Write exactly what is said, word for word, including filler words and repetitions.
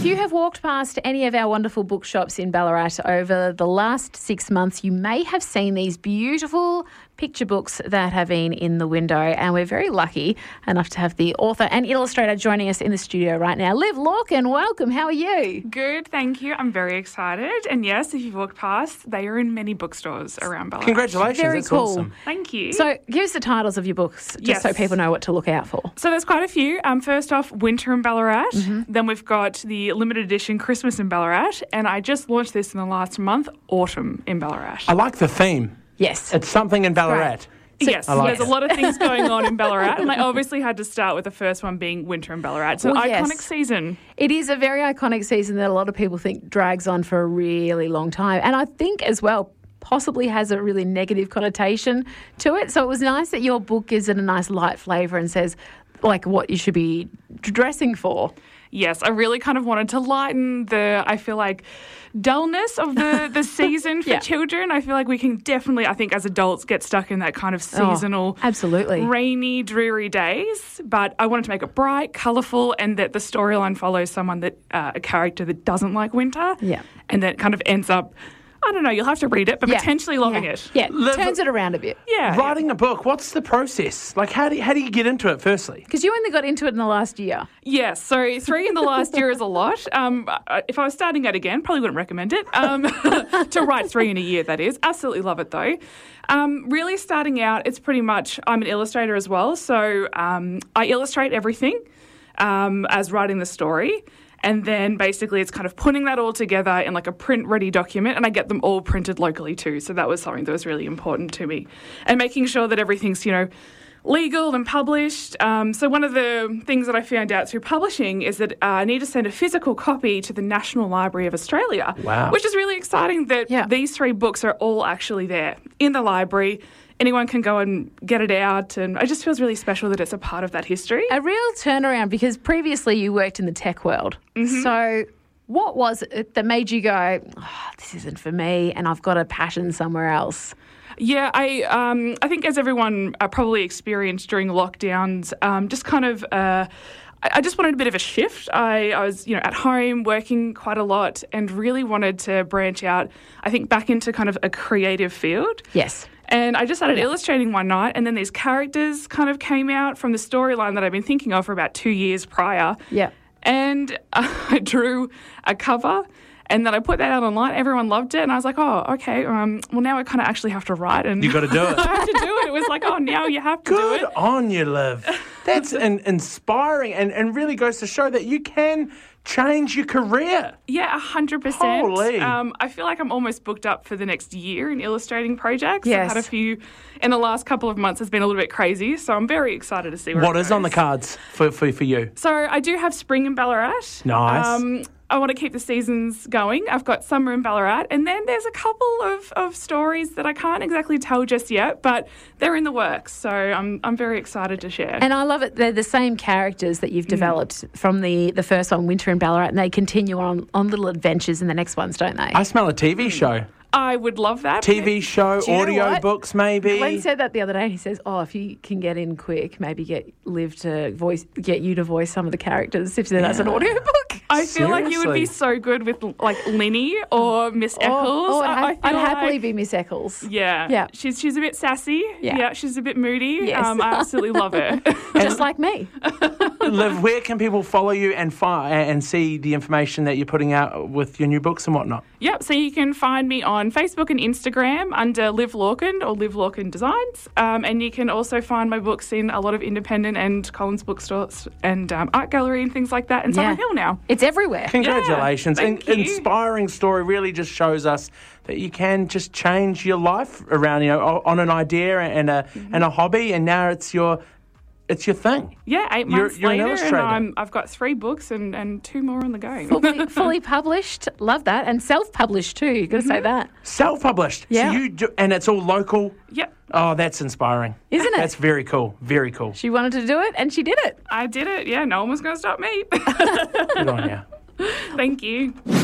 If you have walked past any of our wonderful bookshops in Ballarat over the last six months, you may have seen these beautiful picture books that have been in the window, and we're very lucky enough to have the author and illustrator joining us in the studio right now. Liv Lorcan, welcome. How are you? Good, thank you. I'm very excited. And yes, if you've walked past, they are in many bookstores around Ballarat. Congratulations. Very That's cool. awesome. Thank you. So give us the titles of your books, just Yes. so people know what to look out for. So there's quite a few. Um, first off, Winter in Ballarat. Mm-hmm. Then we've got the limited edition Christmas in Ballarat. And I just launched this in the last month, Autumn in Ballarat. I like the theme. Yes. It's something in Ballarat. So- Yes, I like there's it. a lot of things going on in Ballarat, and I obviously had to start with the first one being Winter in Ballarat. So Well, iconic yes. season. It is a very iconic season that a lot of people think drags on for a really long time. And I think as well possibly has a really negative connotation to it. So it was nice that your book gives it a nice light flavour and says like what you should be dressing for. Yes, I really kind of wanted to lighten the, I feel like, dullness of the, the season for Yeah. children. I feel like we can definitely, I think, as adults, get stuck in that kind of seasonal, Oh, absolutely. rainy, dreary days. But I wanted to make it bright, colourful, and that the storyline follows someone that, uh, a character that doesn't like winter. Yeah. And that kind of ends up, I don't know, you'll have to read it, but Yeah. potentially loving yeah. it. Yeah, Liv- turns it around a bit. Yeah. Writing a book, what's the process? Like, how do you, how do you get into it, firstly? Because you only got into it in the last year. Yes, so three in the last year is a lot. Um, I- if I was starting out again, probably wouldn't recommend it. Um, to write three in a year, that is. Absolutely love it, though. Um, really starting out, it's pretty much, I'm an illustrator as well, so um, I illustrate everything um, as writing the story. And then basically it's kind of putting that all together in like a print-ready document, and I get them all printed locally too. So that was something that was really important to me. And making sure that everything's, you know, legal and published. Um, so one of the things that I found out through publishing is that uh, I need to send a physical copy to the National Library of Australia. Wow. Which is really exciting that Yeah. these three books are all actually there in the library. Anyone can go and get it out, and it just feels really special that it's a part of that history. A real turnaround because previously you worked in the tech world. Mm-hmm. So what was it that made you go, oh, this isn't for me and I've got a passion somewhere else? Yeah, I um, I think as everyone uh, probably experienced during lockdowns, um, just kind of. Uh, I I just wanted a bit of a shift. I, I was, you know, at home working quite a lot and really wanted to branch out, I think, back into kind of a creative field. Yes. And I just started illustrating one night, and then these characters kind of came out from the storyline that I've been thinking of for about two years prior. Yeah. And uh, I drew a cover, and then I put that out online. Everyone loved it, and I was like, oh, okay, um, well, now I kind of actually have to write. And You got to do it. I have to do it. It was like, oh, now you have to do Good it. on you, Liv. That's in, inspiring and, and really goes to show that you can change your career. Yeah, one hundred percent. Holy. Um, I feel like I'm almost booked up for the next year in illustrating projects. Yes. I've had a few in the last couple of months. Has been a little bit crazy, so I'm very excited to see where What it is on the goes. cards for, for, for you? So I do have spring in Ballarat. Nice. Um, I want to keep the seasons going. I've got summer in Ballarat, and then there's a couple of, of stories that I can't exactly tell just yet, but they're in the works. So I'm I'm very excited to share. And I love it. They're the same characters that you've developed from the, the first one, Winter in Ballarat, and they continue on, on little adventures in the next ones, don't they? I smell a T V show. I would love that. T V show, Do you know audio what? books, maybe. Glenn said that the other day. He says, "Oh, if you can get in quick, maybe get Liv to voice, get you to voice some of the characters if that's an audio book." I feel like you would be Seriously? so good with like Linny or Miss Eccles. Oh, oh, I'd, I- ha- I I'd feel happily like- be Miss Eccles. Yeah. Yeah. She's she's a bit sassy. Yeah. Yeah. She's a bit moody. Yes. Um, I absolutely love it. Just like me. Liv, where can people follow you and fi- and see the information that you're putting out with your new books and whatnot? Yep, so you can find me on Facebook and Instagram under Liv Lorcan or Liv Lorcan Designs. Um, and you can also find my books in a lot of independent and Collins bookstores and um, art gallery and things like that in Yeah. Summer Hill now. It's everywhere. Congratulations. Yeah, An thank you. inspiring story really just shows us that you can just change your life around, you know, o- on an idea and a Mm-hmm. and a hobby, and now it's your it's your thing. Yeah, eight You're- months you're an later, and illustrator. I'm, I've got three books and, and two more on the go. fully, fully published. Love that. And self-published too. You've got to say that. Self-published. Yeah. So you do, and it's all local. Yep, Oh, that's inspiring. Isn't it? That's very cool. Very cool. She wanted to do it and she did it. I did it. Yeah, no one was going to stop me. Good on you. Thank you.